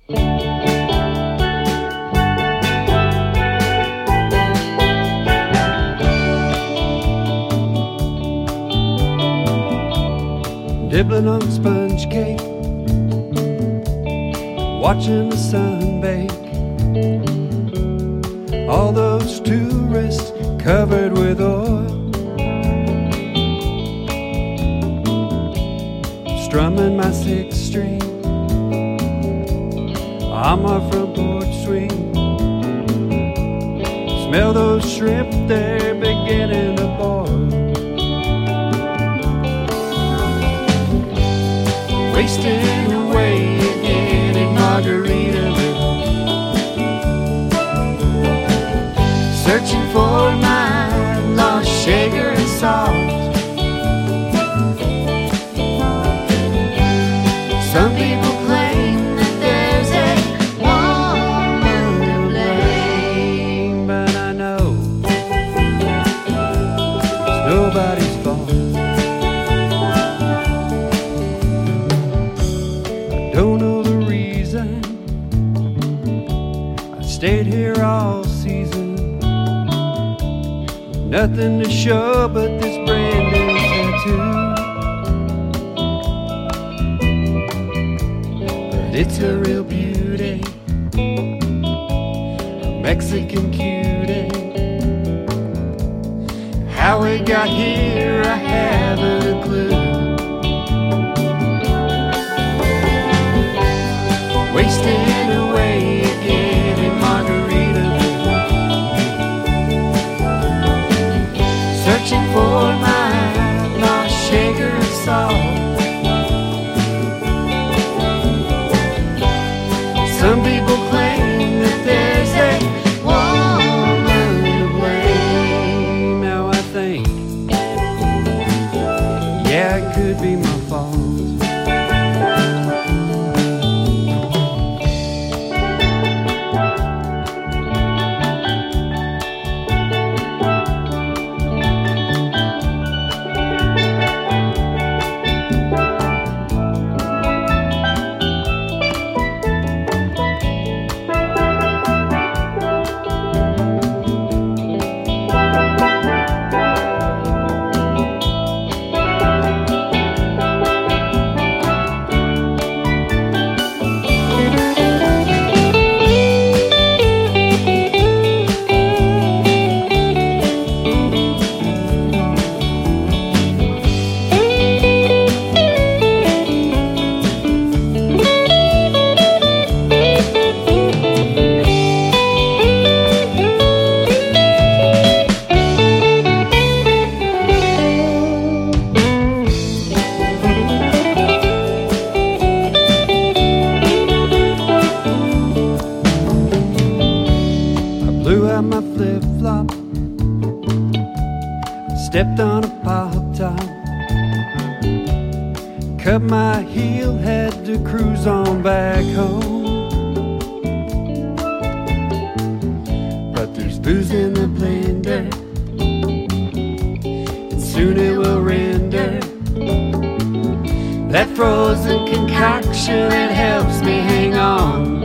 Nibbling on sponge cake, watching the sun bake. All those tourists covered with oil, strumming my sixth string on my front porch swing. Smell those shrimp, they're beginning to boil. Wasting away again in Margaritaville, searching for my lost sugar and salt. Some people claim that there's a woman to blame, but I know it's nobody's fault. Don't know the reason I stayed here all season. Nothing to show but this brand new tattoo. But it's a real beauty, a Mexican cutie. How we got here, I haven't a clue. Wasting away again in Margaritaville, searching for my lost sugar and salt. Some people claim that there's a woman to blame. Now I think, yeah, it could be my fault. Blew out my flip-flop, stepped on a pop-top, cut my heel, had to cruise on back home. But there's booze in the blender, and soon it will render that frozen concoction that helps me hang on.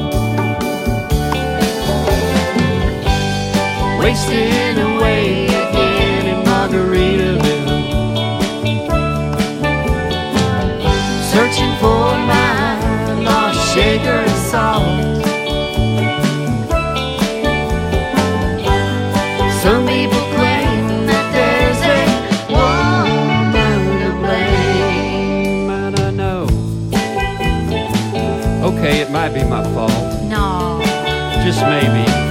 Wasting away again in Margaritaville, searching for my lost sugar and salt. Some people claim that there's a woman to blame, and I know, okay, it might be my fault. No. Just maybe.